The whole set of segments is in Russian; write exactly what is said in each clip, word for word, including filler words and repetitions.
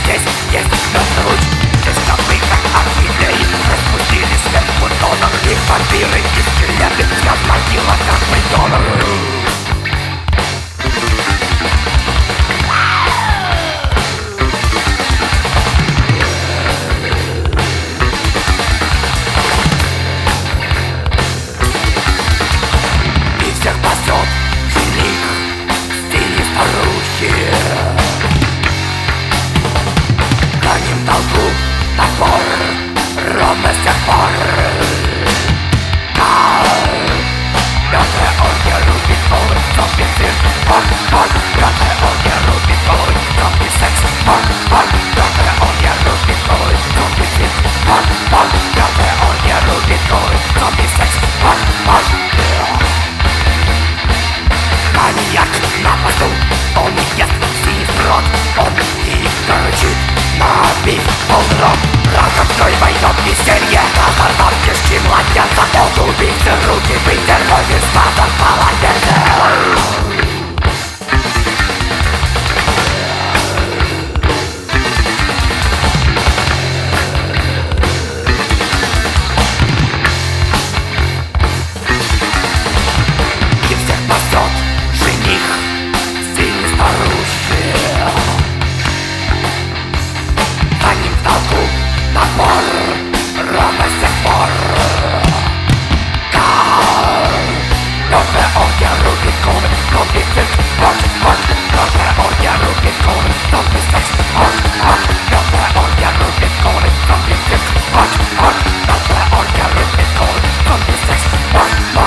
здесь есть мертвый луч. Здесь мы как орхидеи распустили свет бутонов. И вампиры, и скелеты спят в могилах, как придонов. Гоним толпу, топор, ровно с тех пор. Мёртвая оргия рубит головы, зомби-цирк, пор, пор. Мёртвая оргия рубит головы, зомби-секс, пор, пор. Мёртвая оргия рубит головы, зомби-цирк, пор, пор. Мёртвая оргия рубит головы, зомби-секс, пор, пор. Маньяк на посту, он ест синий рот, он их горчит. Набив полром, раковской войдет веселье. Разорвав кишки младенца, от убийцы руки выдернуть из матов полотенце. И всех пасет жених, сильный старушки. Напор, ровно с тех пор. Мёртвая оргия рубит головы, зомби-цирк, пор, пор. Мёртвая оргия рубит головы, зомби-секс, пор, пор. Мёртвая оргия рубит головы, зомби-цирк, пор, пор. Мёртвая оргия рубит головы, зомби-секс, пор, пор.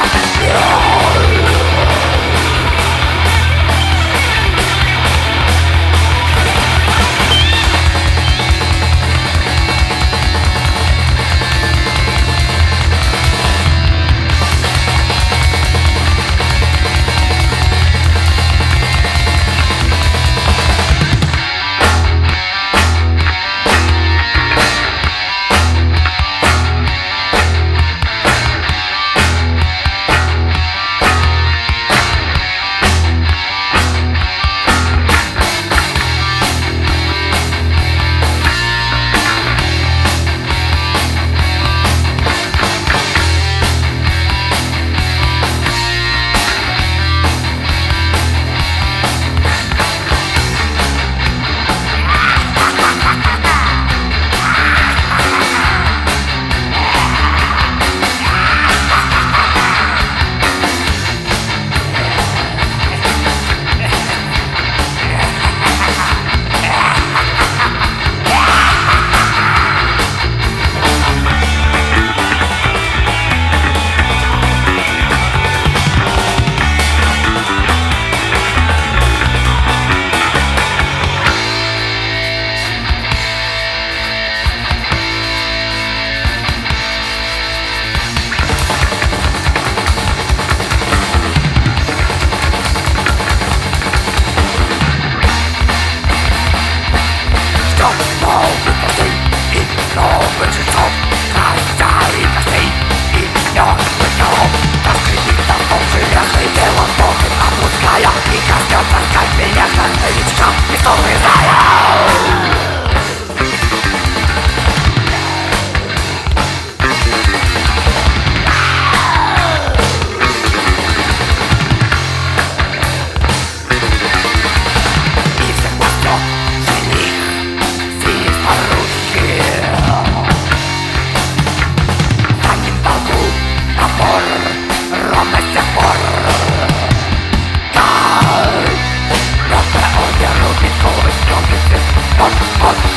What?